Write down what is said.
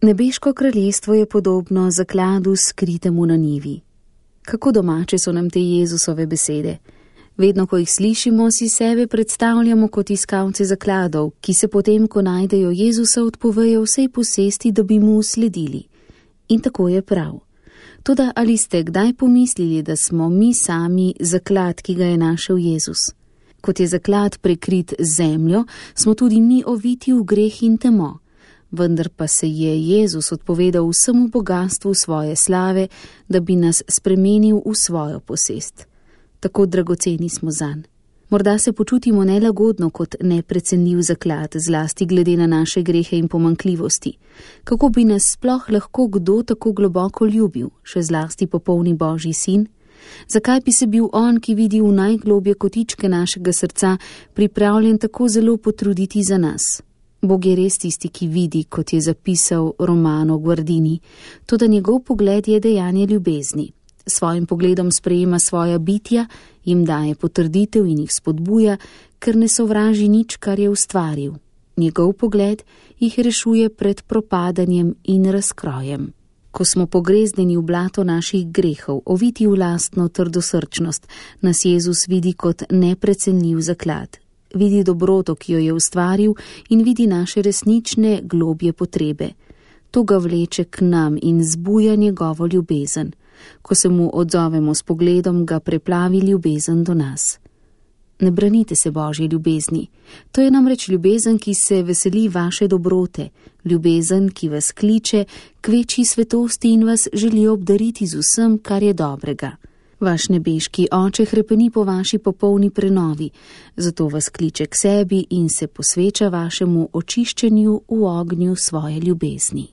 Nebeško kraljestvo je podobno zakladu skritemu na njivi. Kako domače so nam te Jezusove besede. Vedno, ko jih slišimo, si sebe predstavljamo kot iskalce zakladov, ki se potem, ko najdejo Jezusa, odpovejo vsej posesti, da bi mu sledili. In tako je prav. Toda ali ste kdaj pomislili, da smo mi sami zaklad, ki ga je našel Jezus? Kot je zaklad prekrit z zemljo, smo tudi mi oviti v greh in temo. Vendar pa se je Jezus odpovedal vsemu bogastvu svoje slave, da bi nas spremenil v svojo posest. Tako dragoceni smo zanj. Morda se počutimo nelagodno kot neprecenljiv zaklad, zlasti glede na naše grehe in pomanjkljivosti. Kako bi nas sploh lahko kdo tako globoko ljubil, še zlasti popolni Božji sin? Zakaj bi se bil on, ki vidi v najglobje kotičke našega srca, pripravljen tako zelo potruditi za nas? Bog je res tisti, ki vidi, kot je zapisal Romano Guardini, toda njegov pogled je dejanje ljubezni. Svojim pogledom sprejema svoja bitja, jim daje potrditev in jih spodbuja, ker ne sovraži nič, kar je ustvaril. Njegov pogled jih rešuje pred propadanjem in razkrojem. Ko smo pogrezneni v blato naših grehov, oviti v lastno trdosrčnost, nas Jezus vidi kot neprecenljiv zaklad. Vidi dobroto, ki jo je ustvaril, in vidi naše resnične globje potrebe. To ga vleče k nam in zbuja njegovo ljubezen. Ko se mu odzovemo s pogledom, ga preplavi ljubezen do nas. Ne branite se Božje ljubezni. To je namreč ljubezen, ki se veseli vaše dobrote, ljubezen, ki vas kliče k večji svetosti in vas želi obdariti z vsem, kar je dobrega. Vaš nebeški Oče hrepeni po vaši popolni prenovi, zato vas kliče k sebi in se posveča vašemu očiščenju v ognju svoje ljubezni.